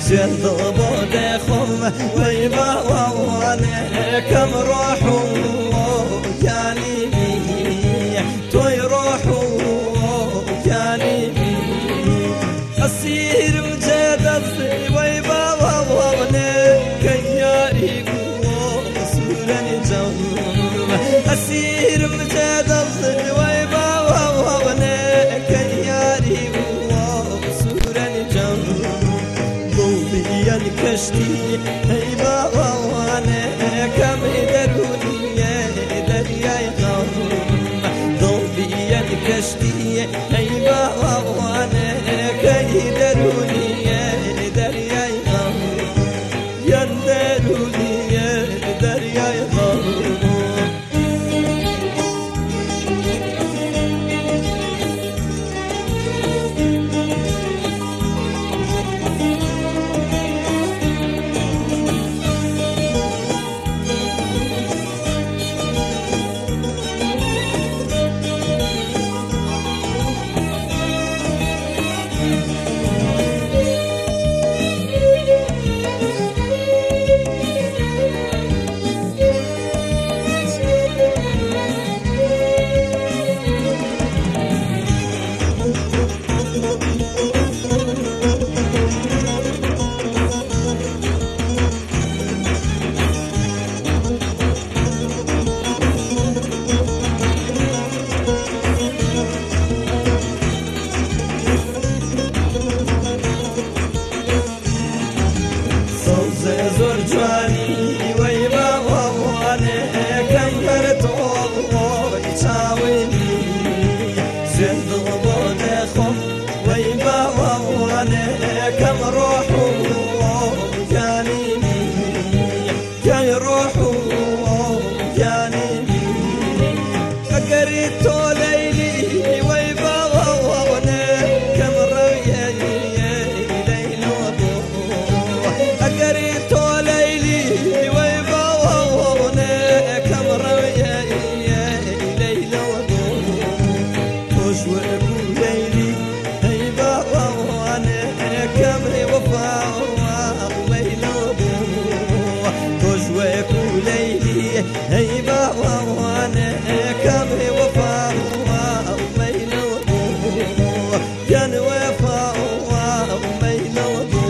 زند بود خم وی باوانه کم روحو یعنی توی روحو یعنی اسیر مجدد وی باوانه کیاری گو سورن جم اسیر مجدد وی باوانه کیاری گو سورن جم کشتی ای باوانه کم درونیه دریای غم دوبیان کشتی ای باوانه کی درونیه دریای غم ین درونیه دریای غم زور جوانی وی باوانه کم برتو چاوینی زند بود خم وی باوانه کم روحو یعنی کی روحو یعنی اگری تو لیلی وی باوانه کم رویه لیل و بو اگری تو لیلی وی باوانه کم رویه لیل و بو خوش و ابو لیلی ای باوانه کم وفا لیل و بو خوش و ابو لیلی ای باوانه کم وفا لیل و بو ین وفا لیل و بو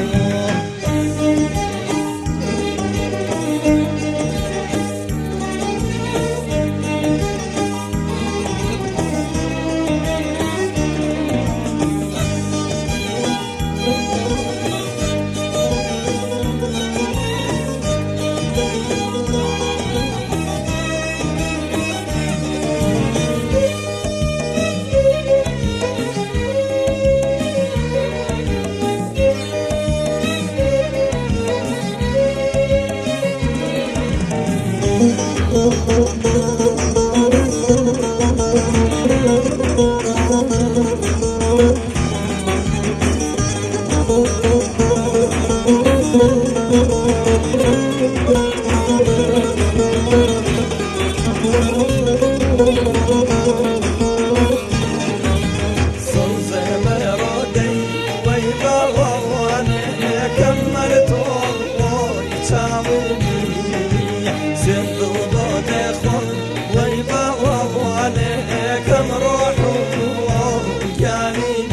زند بود خم وی باوانه کم روحو یعنی